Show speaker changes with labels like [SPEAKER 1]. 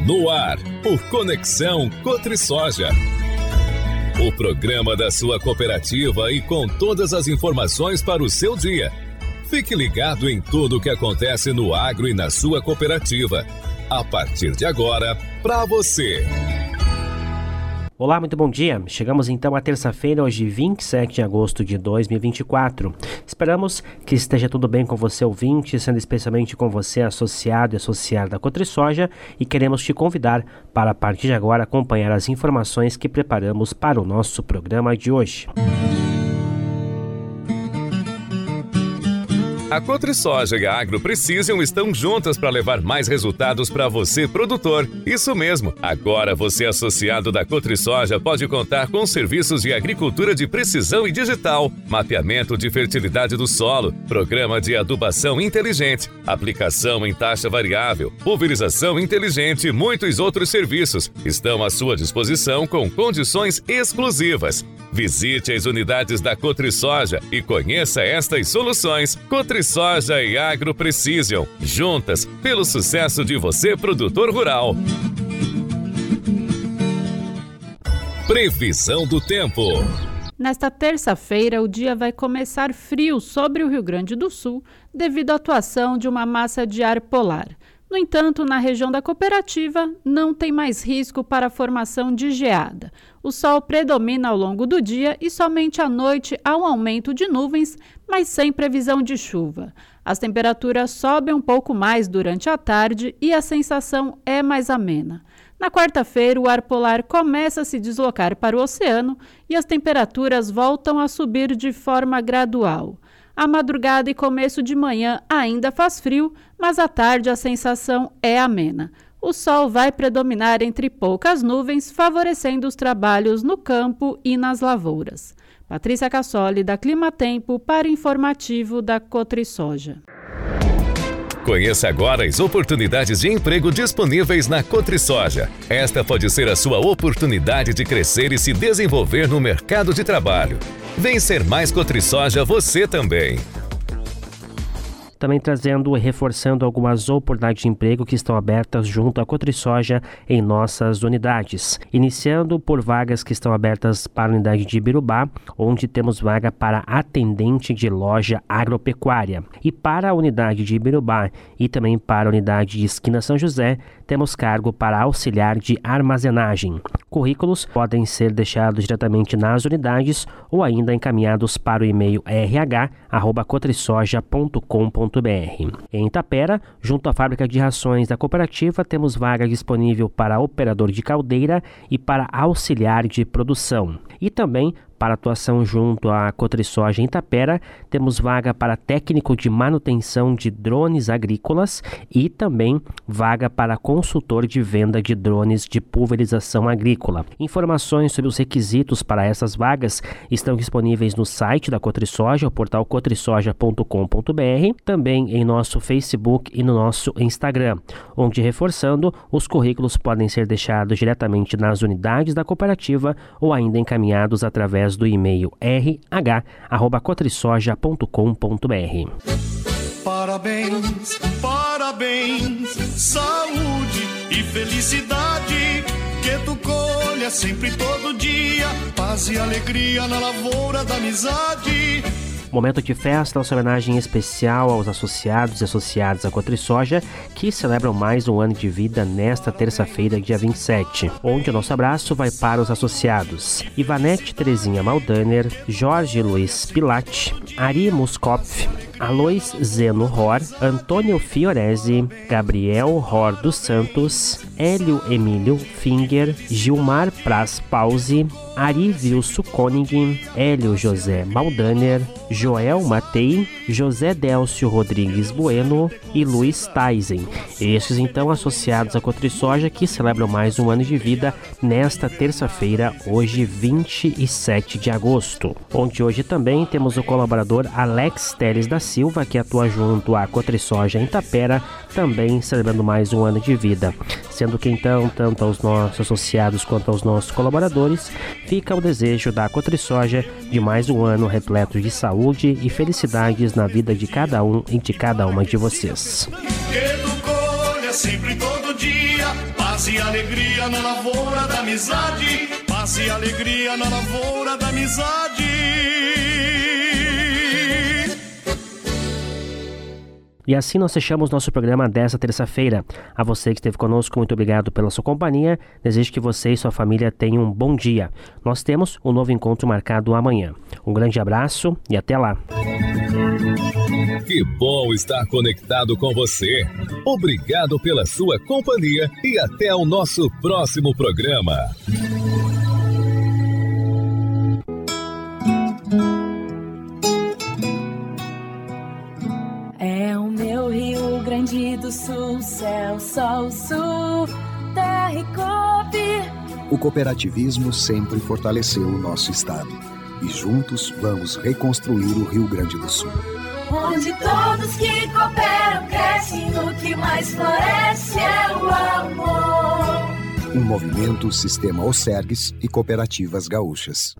[SPEAKER 1] No ar, o Conexão Cotrisoja. O programa da sua cooperativa e com todas as informações para o seu dia. Fique ligado em tudo o que acontece no agro e na sua cooperativa. A partir de agora, para você.
[SPEAKER 2] Olá, muito bom dia. Chegamos então à terça-feira, hoje 27 de agosto de 2024. Esperamos que esteja tudo bem com você, ouvinte, sendo especialmente com você, associado e associada da Cotrisoja, e queremos te convidar para, a partir de agora, acompanhar as informações que preparamos para o nosso programa de hoje.
[SPEAKER 1] A Cotrisoja e a Agro Precision estão juntas para levar mais resultados para você, produtor. Isso mesmo. Agora você, associado da Cotrisoja, pode contar com serviços de agricultura de precisão e digital, mapeamento de fertilidade do solo, programa de adubação inteligente, aplicação em taxa variável, pulverização inteligente e muitos outros serviços. Estão à sua disposição com condições exclusivas. Visite as unidades da Cotrisoja e conheça estas soluções. Cotrisoja e Agro Precision, juntas pelo sucesso de você, produtor rural. Previsão do tempo.
[SPEAKER 3] Nesta terça-feira, o dia vai começar frio sobre o Rio Grande do Sul devido à atuação de uma massa de ar polar. No entanto, na região da cooperativa, não tem mais risco para a formação de geada. O sol predomina ao longo do dia e somente à noite há um aumento de nuvens, mas sem previsão de chuva. As temperaturas sobem um pouco mais durante a tarde e a sensação é mais amena. Na quarta-feira, o ar polar começa a se deslocar para o oceano e as temperaturas voltam a subir de forma gradual. A madrugada e começo de manhã ainda faz frio, mas à tarde a sensação é amena. O sol vai predominar entre poucas nuvens, favorecendo os trabalhos no campo e nas lavouras. Patrícia Cassoli, da Climatempo, para o informativo da Cotrisoja.
[SPEAKER 1] Conheça agora as oportunidades de emprego disponíveis na Cotrisoja. Esta pode ser a sua oportunidade de crescer e se desenvolver no mercado de trabalho. Vem ser mais Cotrisoja você também.
[SPEAKER 2] Também trazendo e reforçando algumas oportunidades de emprego que estão abertas junto à Cotrisoja em nossas unidades. Iniciando por vagas que estão abertas para a unidade de Ibirubá, onde temos vaga para atendente de loja agropecuária. E para a unidade de Ibirubá e também para a unidade de Esquina São José, temos cargo para auxiliar de armazenagem. Currículos podem ser deixados diretamente nas unidades ou ainda encaminhados para o e-mail rh@cotrisoja.com.br. Em Itapera, junto à fábrica de rações da cooperativa, temos vaga disponível para operador de caldeira e para auxiliar de produção. E também para atuação junto à Cotrisoja em Itapera, temos vaga para técnico de manutenção de drones agrícolas e também vaga para consultor de venda de drones de pulverização agrícola. Informações sobre os requisitos para essas vagas estão disponíveis no site da Cotrisoja, o portal cotrisoja.com.br, também em nosso Facebook e no nosso Instagram, onde, reforçando, os currículos podem ser deixados diretamente nas unidades da cooperativa ou ainda encaminhados através do e-mail rh@cotrisoja.com.br.
[SPEAKER 4] Parabéns, parabéns, saúde e felicidade, que tu colha sempre todo dia, paz e alegria na lavoura da amizade.
[SPEAKER 2] Momento de festa, nossa homenagem especial aos associados e associadas à Cotrisoja, que celebram mais um ano de vida nesta terça-feira, dia 27, onde o nosso abraço vai para os associados: Ivanete Terezinha Maldaner, Jorge Luiz Pilate, Ari Muskopf, Alois Zeno Ror, Antônio Fiorese, Gabriel Ror dos Santos, Hélio Emílio Finger, Gilmar Praz Pause, Ari Wilson Koenig, Hélio José Maldaner, Joel Matei, José Délcio Rodrigues Bueno e Luiz Taisen. Estes então associados à Cotrisoja, que celebram mais um ano de vida nesta terça-feira, hoje 27 de agosto. Onde hoje também temos o colaborador Alex Teles da Silva, que atua junto à Cotrisoja em Itapera, também celebrando mais um ano de vida. Sendo que então, tanto aos nossos associados quanto aos nossos colaboradores, fica o desejo da Cotrisoja de mais um ano repleto de saúde e felicidades na vida de cada um e de cada uma de vocês.
[SPEAKER 4] Que tu colha sempre todo dia, paz paz e alegria na lavoura da amizade, paz e alegria na lavoura da amizade.
[SPEAKER 2] E assim nós fechamos nosso programa desta terça-feira. A você que esteve conosco, muito obrigado pela sua companhia. Desejo que você e sua família tenham um bom dia. Nós temos um novo encontro marcado amanhã. Um grande abraço e até lá.
[SPEAKER 1] Que bom estar conectado com você. Obrigado pela sua companhia e até o nosso próximo programa.
[SPEAKER 5] É o meu Rio Grande do Sul, céu, sol, sul, terra e cope.
[SPEAKER 6] O cooperativismo sempre fortaleceu o nosso estado. E juntos vamos reconstruir o Rio Grande do Sul.
[SPEAKER 5] Onde todos que cooperam crescem, o que mais floresce é o amor.
[SPEAKER 6] Um movimento Sistema Osergues e Cooperativas Gaúchas.